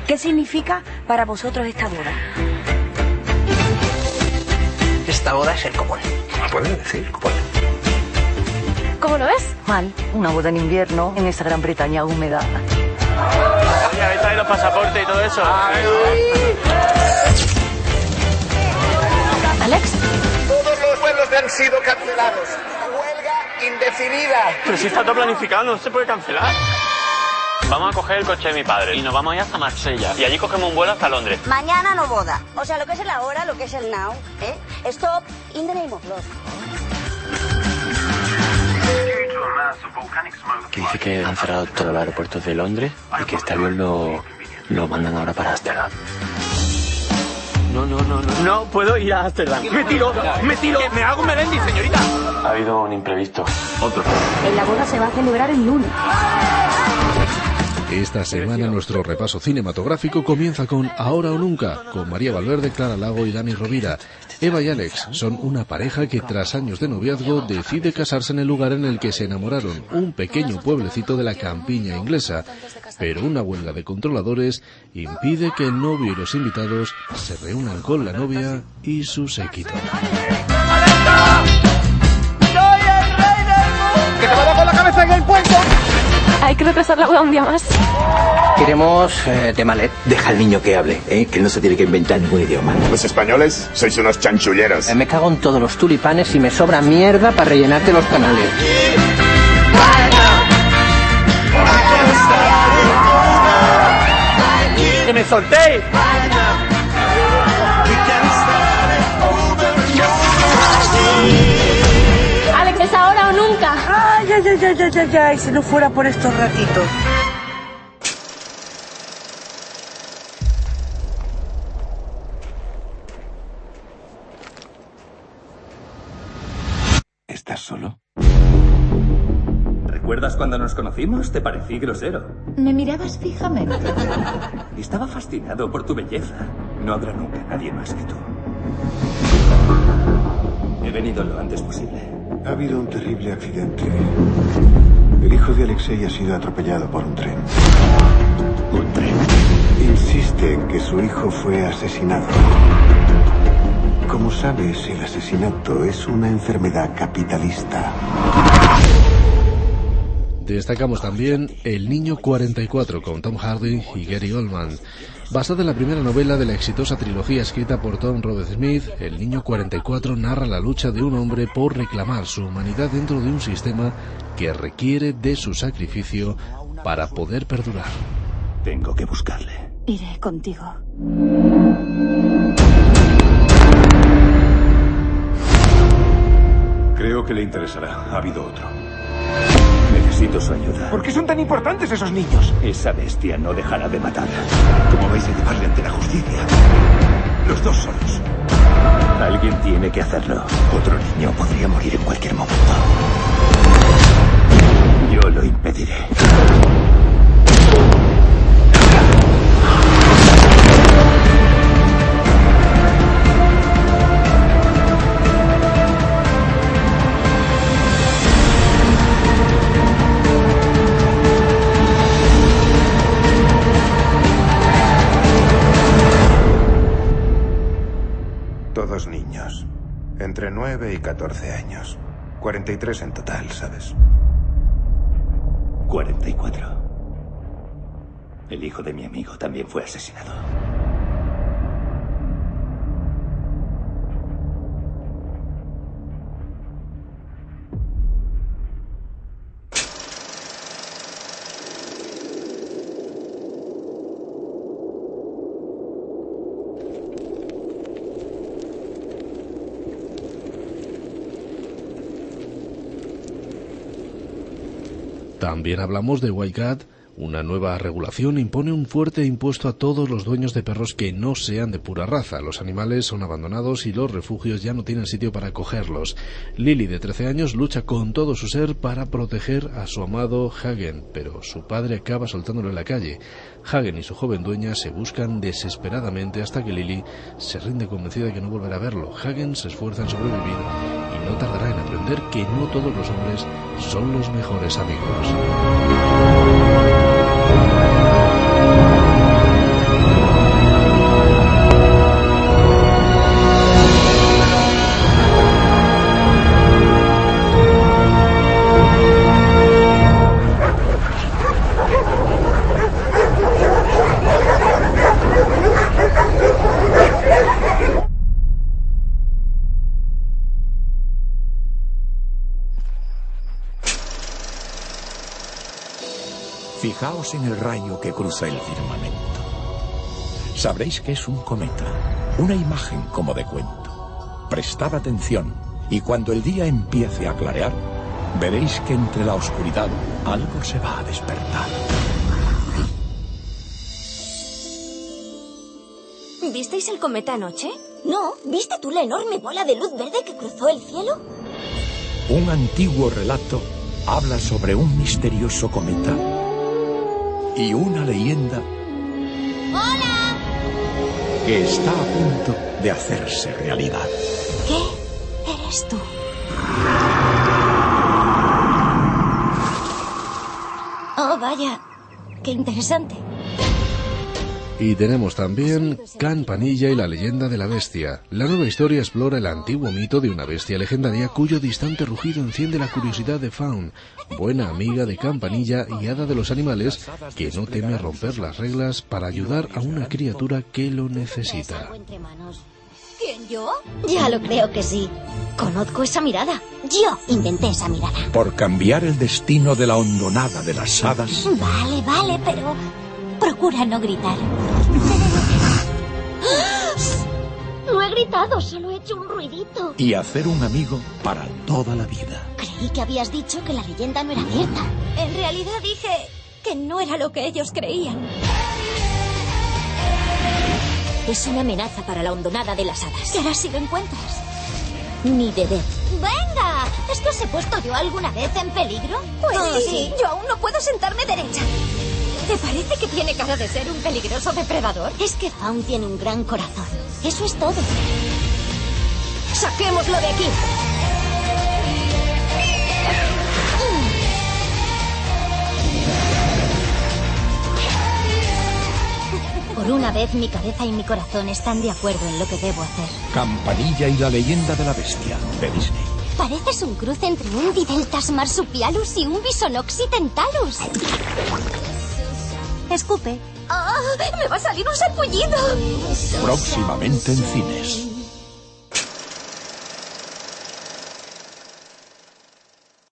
¿Qué significa para vosotros esta boda? Esta boda es el común. ¿Cómo puedes decir? ¿Cómo? ¿Cómo lo ves? Mal. Una boda en invierno en esa Gran Bretaña húmeda. Oye, ¿habéis traído los pasaportes y todo eso? ¿Alex? Todos los vuelos han sido cancelados. Huelga indefinida. Pero si está todo planificado, no se puede cancelar. Vamos a coger el coche de mi padre y nos vamos a ir hasta Marsella. Y allí cogemos un vuelo hasta Londres. Mañana no boda. O sea, lo que es el ahora, lo que es el now, ¿eh? Stop in the name of love. Que dice que han cerrado todos los aeropuertos de Londres y que este avión lo mandan ahora para Ámsterdam. No puedo ir a Ámsterdam. Me tiro. Me hago un Melendi, señorita. Ha habido un imprevisto. Otro. La boda se va a celebrar el lunes. Esta semana nuestro repaso cinematográfico comienza con Ahora o Nunca, con María Valverde, Clara Lago y Dani Rovira. Eva y Alex son una pareja que tras años de noviazgo decide casarse en el lugar en el que se enamoraron, un pequeño pueblecito de la campiña inglesa. Pero una huelga de controladores impide que el novio y los invitados se reúnan con la novia y su séquito. ¡Soy el rey del mundo! ¡Que te vaya con la cabeza en el puente! Hay que retrasar la boda un día más. Queremos de Malet. Deja al niño que hable, que él no se tiene que inventar ningún idioma. Los españoles sois unos chanchulleros. Me cago en todos los tulipanes y me sobra mierda para rellenarte los canales. ¡Que me soltéis! Alex, ¿es ahora o nunca? Ay, ay, si no fuera por estos ratitos. ¿Estás solo? ¿Recuerdas cuando nos conocimos? Te parecí grosero. Me mirabas fijamente. Estaba fascinado por tu belleza. No habrá nunca nadie más que tú. He venido lo antes posible. Ha habido un terrible accidente. El hijo de Alexei ha sido atropellado por un tren. ¿Un tren? Insiste en que su hijo fue asesinado. Como sabes, el asesinato es una enfermedad capitalista. Destacamos también El Niño 44 con Tom Hardy y Gary Oldman. Basada en la primera novela de la exitosa trilogía escrita por Tom Robert Smith, El Niño 44 narra la lucha de un hombre por reclamar su humanidad dentro de un sistema que requiere de su sacrificio para poder perdurar. Tengo que buscarle. Iré contigo. Creo que le interesará. Ha habido otro. Necesito su ayuda. ¿Por qué son tan importantes esos niños? Esa bestia no dejará de matar. ¿Cómo vais a llevarle ante la justicia? Los dos solos. Alguien tiene que hacerlo. Otro niño podría morir en cualquier momento. Yo lo impediré. Todos niños. Entre 9 y 14 años. 43 en total, ¿sabes? 44. El hijo de mi amigo también fue asesinado. También hablamos de Wildcat. Una nueva regulación impone un fuerte impuesto a todos los dueños de perros que no sean de pura raza. Los animales son abandonados y los refugios ya no tienen sitio para acogerlos. Lily, de 13 años, lucha con todo su ser para proteger a su amado Hagen, pero su padre acaba soltándolo en la calle. Hagen y su joven dueña se buscan desesperadamente hasta que Lily se rinde convencida de que no volverá a verlo. Hagen se esfuerza en sobrevivir y no tardará en aprender que no todos los hombres son los mejores amigos. Fijaos en el rayo que cruza el firmamento. Sabréis que es un cometa, una imagen como de cuento. Prestad atención y cuando el día empiece a clarear, veréis que entre la oscuridad algo se va a despertar. ¿Visteis el cometa anoche? No. ¿Viste tú la enorme bola de luz verde que cruzó el cielo? Un antiguo relato habla sobre un misterioso cometa y una leyenda ¡Hola! que está a punto de hacerse realidad. ¿Qué eres tú? Oh, vaya. Qué interesante. Y tenemos también Campanilla y la leyenda de la bestia. La nueva historia explora el antiguo mito de una bestia legendaria cuyo distante rugido enciende la curiosidad de Fawn, buena amiga de Campanilla y hada de los animales, que no teme romper las reglas para ayudar a una criatura que lo necesita. ¿Quién, yo? Ya lo creo que sí. Conozco esa mirada. Yo inventé esa mirada. Por cambiar el destino de la hondonada de las hadas. Vale, pero procura no gritar. No he gritado, solo he hecho un ruidito. Y hacer un amigo para toda la vida. Creí que habías dicho que la leyenda no era cierta. En realidad dije que no era lo que ellos creían. Es una amenaza para la hondonada de las hadas. ¿Será si lo encuentras? Ni de vez. ¡Venga! ¿Es que os he puesto yo alguna vez en peligro? Pues sí. Yo aún no puedo sentarme derecha. ¿Te parece que tiene cara de ser un peligroso depredador? Es que Fawn tiene un gran corazón. Eso es todo. ¡Saquémoslo de aquí! Por una vez mi cabeza y mi corazón están de acuerdo en lo que debo hacer. Campanilla y la leyenda de la bestia, de Disney. Pareces un cruce entre un Dideltas marsupialus y un Bisonoxitentalus. Escupe. ¡Ah! ¡Me va a salir un sarpullido! Próximamente en cines.